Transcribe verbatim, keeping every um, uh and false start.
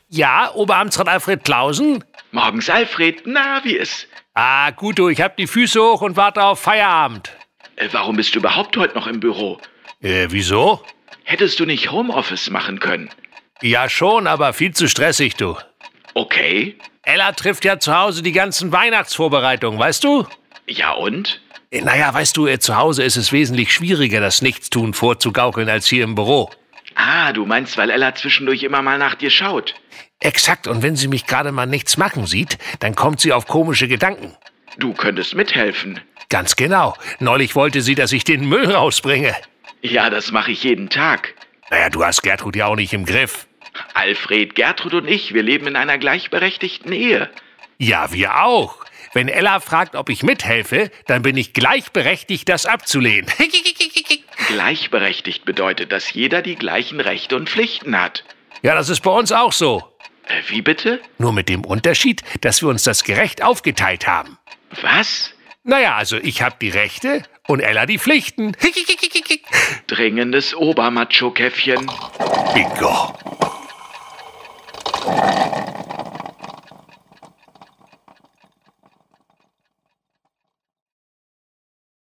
Ja, Oberamtsrat Alfred Clausen? Morgens, Alfred. Na, wie ist? Ah, gut, du, ich hab die Füße hoch und warte auf Feierabend. Äh, warum bist du überhaupt heute noch im Büro? Äh, wieso? Hättest du nicht Homeoffice machen können? Ja schon, aber viel zu stressig, du. Okay. Ella trifft ja zu Hause die ganzen Weihnachtsvorbereitungen, weißt du? Ja und? Äh, naja, weißt du, äh, zu Hause ist es wesentlich schwieriger, das Nichtstun vorzugaukeln, als hier im Büro. Ah, du meinst, weil Ella zwischendurch immer mal nach dir schaut. Exakt, und wenn sie mich gerade mal nichts machen sieht, dann kommt sie auf komische Gedanken. Du könntest mithelfen. Ganz genau. Neulich wollte sie, dass ich den Müll rausbringe. Ja, das mache ich jeden Tag. Naja, du hast Gertrud ja auch nicht im Griff. Alfred, Gertrud und ich, wir leben in einer gleichberechtigten Ehe. Ja, wir auch. Wenn Ella fragt, ob ich mithelfe, dann bin ich gleichberechtigt, das abzulehnen. Gleichberechtigt bedeutet, dass jeder die gleichen Rechte und Pflichten hat. Ja, das ist bei uns auch so. Äh, wie bitte? Nur mit dem Unterschied, dass wir uns das gerecht aufgeteilt haben. Was? Naja, also ich habe die Rechte und Ella die Pflichten. Dringendes Obermacho-Käffchen. Bingo.